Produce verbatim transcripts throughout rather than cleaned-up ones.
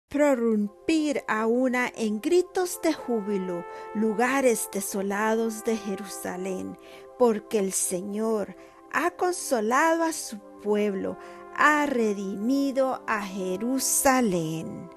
prorrumpir ahora en gritos de júbilo lugares desolados de Jerusalén, porque el Señor ha consolado a su pueblo, ha redimido a Jerusalén.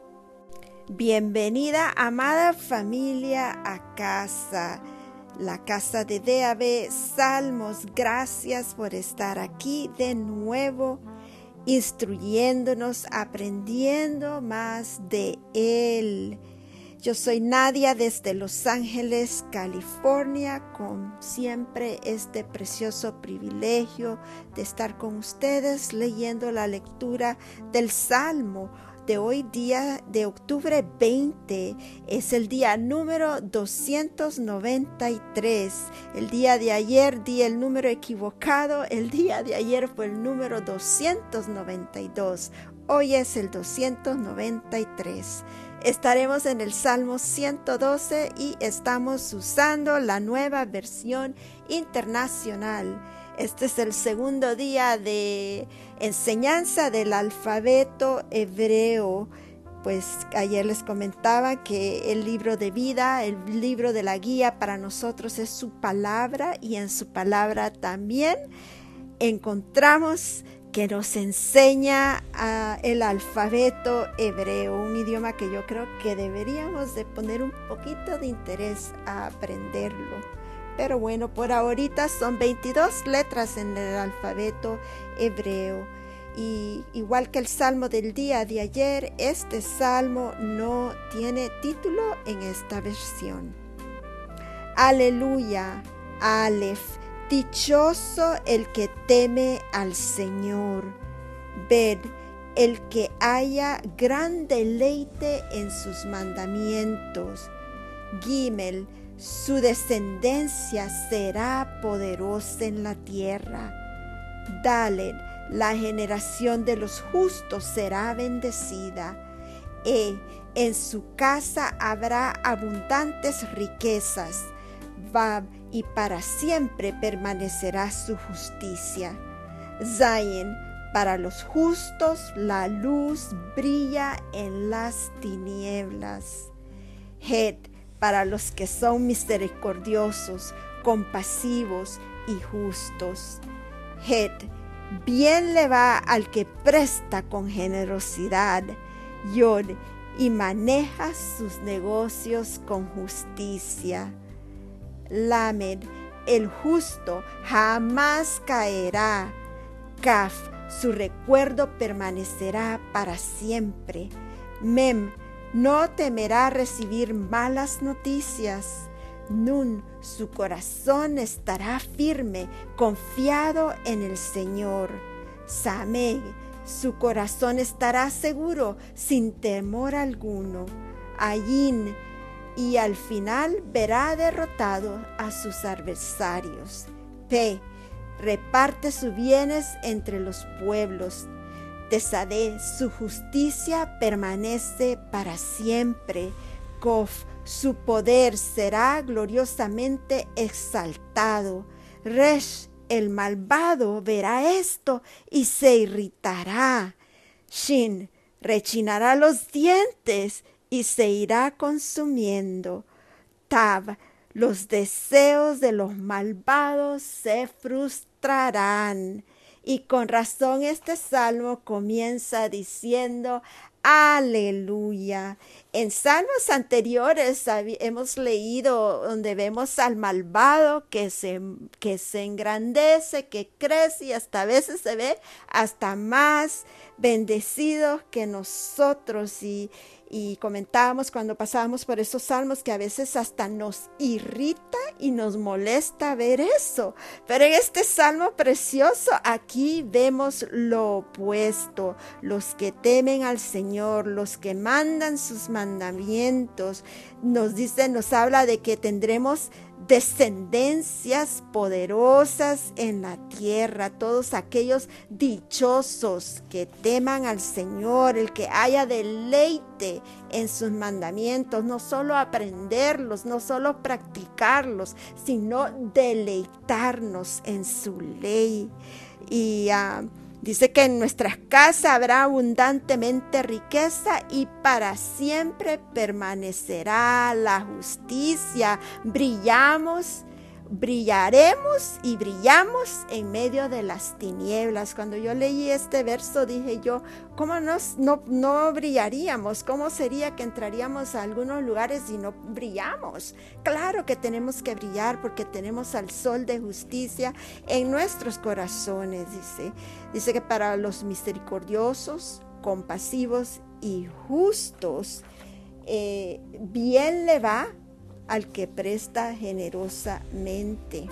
Bienvenida, amada familia, a casa, la casa de D A B Salmos. Gracias por estar aquí de nuevo, instruyéndonos, aprendiendo más de Él. Yo soy Nadia desde Los Ángeles, California, con siempre este precioso privilegio de estar con ustedes leyendo la lectura del Salmo de hoy, día de octubre veinte. Es el día número doscientos noventa y tres. El día de ayer di el número equivocado. El día de ayer fue el número doscientos noventa y dos. Hoy es el doscientos noventa y tres. Estaremos en el Salmo ciento doce y estamos usando la nueva versión internacional. Este es el segundo día de enseñanza del alfabeto hebreo. Pues ayer les comentaba que el libro de vida, el libro de la guía para nosotros es su palabra, y en su palabra también encontramos que nos enseña uh, el alfabeto hebreo, un idioma que yo creo que deberíamos de poner un poquito de interés a aprenderlo. Pero bueno, por ahorita son veintidós letras en el alfabeto hebreo. Y igual que el salmo del día de ayer, este salmo no tiene título en esta versión. Aleluya, Alef. Dichoso el que teme al Señor. Ved, el que haya gran deleite en sus mandamientos. Gimel, su descendencia será poderosa en la tierra. Dalet, la generación de los justos será bendecida. E, en su casa habrá abundantes riquezas. Vab, y para siempre permanecerá su justicia. Zayin, para los justos la luz brilla en las tinieblas. Het, para los que son misericordiosos, compasivos y justos. Het, bien le va al que presta con generosidad. Yod, y maneja sus negocios con justicia. Lamed, el justo jamás caerá. Kaf, su recuerdo permanecerá para siempre. Mem, no temerá recibir malas noticias. Nun, su corazón estará firme, confiado en el Señor. Sameg, su corazón estará seguro, sin temor alguno. Ayin, y al final verá derrotado a sus adversarios. Pe, reparte sus bienes entre los pueblos. Tesadé, su justicia permanece para siempre. Kof, su poder será gloriosamente exaltado. Resh, el malvado, verá esto y se irritará. Shin, rechinará los dientes y se irá consumiendo. Tab, los deseos de los malvados se frustrarán. Y con razón este salmo comienza diciendo aleluya. En salmos anteriores hemos leído donde vemos al malvado que se, que se engrandece, que crece y hasta a veces se ve hasta más bendecido que nosotros. Y Y comentábamos cuando pasábamos por esos salmos que a veces hasta nos irrita y nos molesta ver eso. Pero en este salmo precioso aquí vemos lo opuesto. Los que temen al Señor, los que mandan sus mandamientos, nos dice, nos habla de que tendremos descendencias poderosas en la tierra, todos aquellos dichosos que teman al Señor, el que haya deleite en sus mandamientos, no solo aprenderlos, no solo practicarlos, sino deleitarnos en su ley. Y uh, Dice que en nuestras casas habrá abundantemente riqueza y para siempre permanecerá la justicia. Brillamos, brillaremos y brillamos en medio de las tinieblas. Cuando yo leí este verso dije yo, ¿cómo nos, no, no brillaríamos? ¿Cómo sería que entraríamos a algunos lugares y no brillamos? Claro que tenemos que brillar porque tenemos al sol de justicia en nuestros corazones, dice. Dice que para los misericordiosos, compasivos y justos, eh, bien le va al que presta generosamente.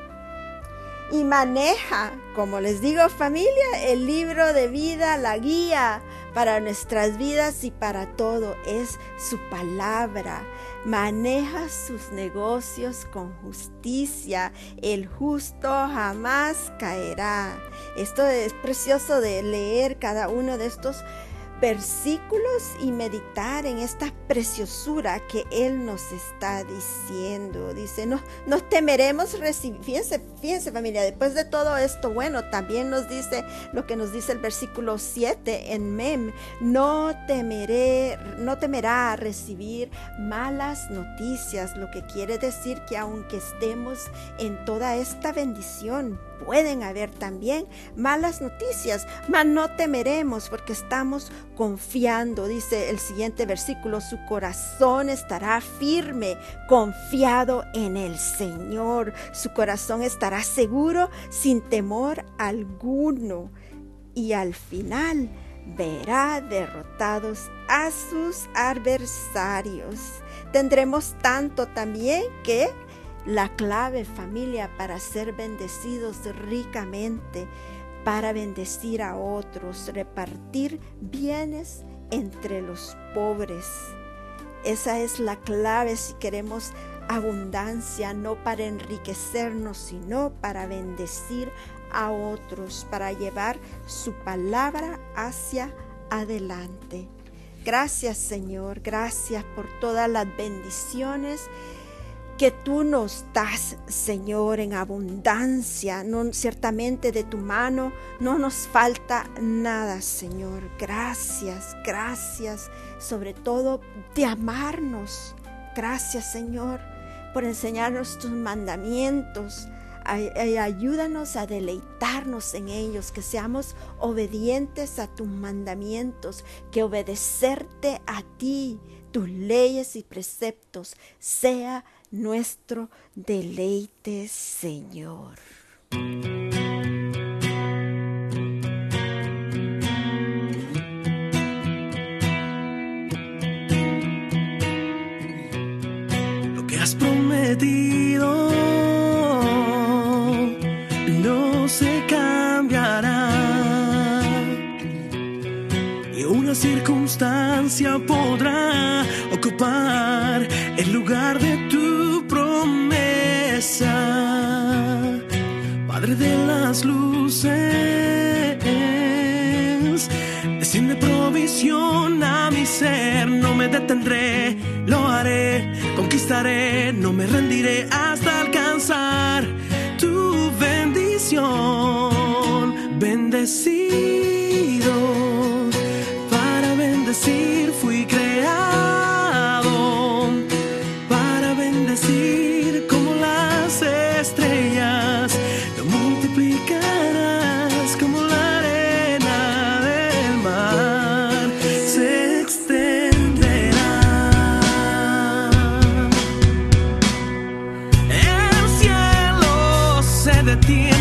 Y maneja, como les digo, familia, el libro de vida, la guía para nuestras vidas y para todo es su palabra. Maneja sus negocios con justicia. El justo jamás caerá. Esto es precioso de leer cada uno de estos versículos y meditar en esta preciosura que Él nos está diciendo. Dice, no, no temeremos recibir. Fíjense, fíjense familia, después de todo esto, bueno, también nos dice lo que nos dice el versículo siete en Mem. No temeré, no temerá recibir malas noticias, lo que quiere decir que aunque estemos en toda esta bendición, pueden haber también malas noticias, mas no temeremos porque estamos confiando. Dice el siguiente versículo, su corazón estará firme, confiado en el Señor. Su corazón estará seguro, sin temor alguno. Y al final verá derrotados a sus adversarios. Tendremos tanto también que la clave, familia, para ser bendecidos ricamente, para bendecir a otros, repartir bienes entre los pobres. Esa es la clave si queremos abundancia, no para enriquecernos, sino para bendecir a otros, para llevar su palabra hacia adelante. Gracias, Señor, gracias por todas las bendiciones que tú nos das, Señor, en abundancia. No, ciertamente de tu mano no nos falta nada, Señor. Gracias, gracias, sobre todo de amarnos. Gracias, Señor, por enseñarnos tus mandamientos. Ayúdanos a deleitarnos en ellos, que seamos obedientes a tus mandamientos, que obedecerte a ti, tus leyes y preceptos, sea nuestro deleite, Señor. Lo que has prometido no se cambiará, y una circunstancia podrá ocupar el lugar de tu promesa. Padre de las luces, desciende provisión a mi ser. No me detendré, lo haré, conquistaré, no me rendiré hasta alcanzar tu bendición. Bendecido para bendecir fui creado, para bendecir como las estrellas. Lo multiplicarás como la arena del mar, se extenderá. El cielo se detiene